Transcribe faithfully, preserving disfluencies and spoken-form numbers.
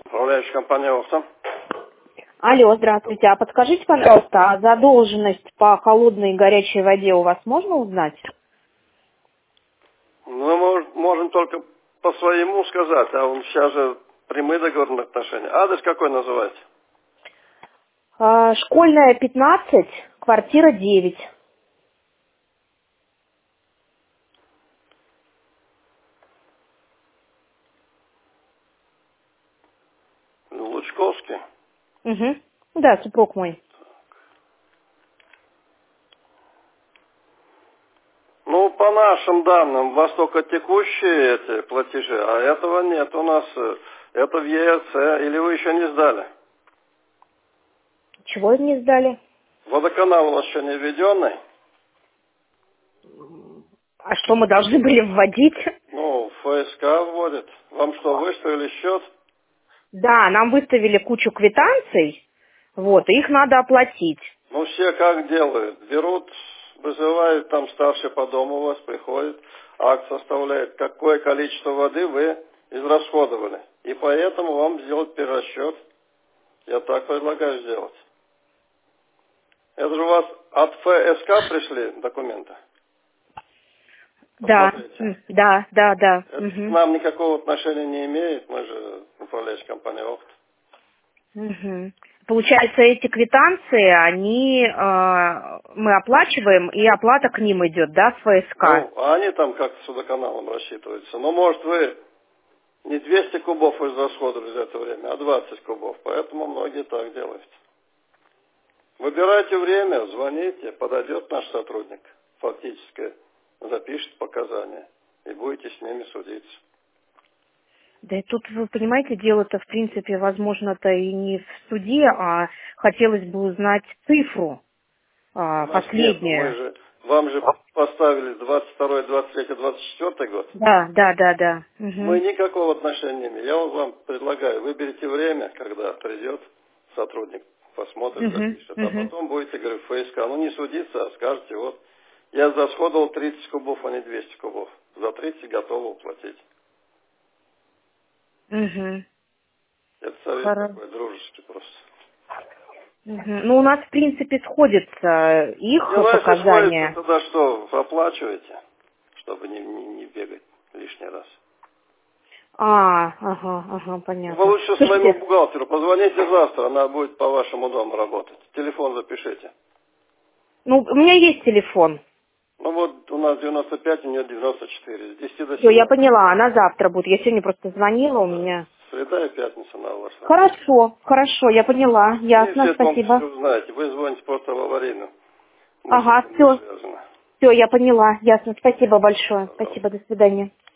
Управляющая компания «Охта». Алло, здравствуйте. А подскажите, пожалуйста, а задолженность по холодной и горячей воде у вас можно узнать? Ну, мы можем только по своему сказать, а он сейчас же прямые договорные отношения. Адрес какой называете? А, школьная пятнадцать, квартира девять. Ну, Лучковский. Угу. Да, супруг мой. Ну, по нашим данным, у вас только текущие эти платежи, а этого нет у нас. э, Это в ЕРЦ. Или вы еще не сдали? Чего не сдали? Водоканал у вас еще не введенный? А что мы должны были вводить? Ну, ФСК вводит. Вам что, выставили счет? Да, нам выставили кучу квитанций, вот, и их надо оплатить. Ну, все как делают. Берут, вызывают, там старший по дому у вас приходит, акт составляет, какое количество воды вы израсходовали. И поэтому вам сделать перерасчет. Я так предлагаю сделать. Это же у вас от ФСК пришли документы? Да, Посмотрите. м, да, да, да. Это к Угу. нам никакого отношения не имеет. Мы же управляющая компания «Охт». Угу. Получается, эти квитанции, они э, мы оплачиваем, и оплата к ним идет, да, с ФСК? Ну, а они там как-то с водоканалом рассчитываются. Но, может, вы не двести кубов израсходовали за это время, а двадцать кубов. Поэтому многие так делают. Выбирайте время, звоните, подойдет наш сотрудник. Фактически запишет показания. И будете с ними судиться. Да и тут, вы понимаете, дело-то, в принципе, возможно-то и не в суде, а хотелось бы узнать цифру У а, нас нет, мы последнюю. же, вам же поставили двадцать второй, двадцать третий, двадцать четвёртый год. Да, да, да, да. Мы Угу. никакого отношения не имеем. Я вот вам предлагаю, выберите время, когда придет сотрудник, посмотрит, Угу. запишет. А Угу. потом будете, говорю, ФСК. Ну, не судиться, а скажете, вот, я засходовал тридцать кубов, а не двести кубов. За тридцать готовы уплатить. Угу. Это совет Хоро- такой, дружеский просто. Мгм. Ну, у нас, в принципе, сходятся их Не, ну, если сходится, показания. тогда что, оплачиваете, чтобы не, не, не бегать лишний раз. А, ага, ага, Вы понятно. лучше своему Слушайте, бухгалтеру позвоните завтра, она будет по вашему дому работать. Телефон запишите. ну, у меня есть телефон. Ну вот у нас девяносто пять, у нее девяносто четыре. С десяти до Все, я семи. поняла, она завтра будет. Я сегодня просто звонила, у Да. меня... Среда и пятница на вас работает. Хорошо, хорошо, я поняла. Не Ясно, все тонкости спасибо. узнаете. Вы звоните просто в аварийную. Мы с Ага, этим не все, связаны. все, я поняла. Ясно, спасибо большое. Пожалуйста. Спасибо, до свидания.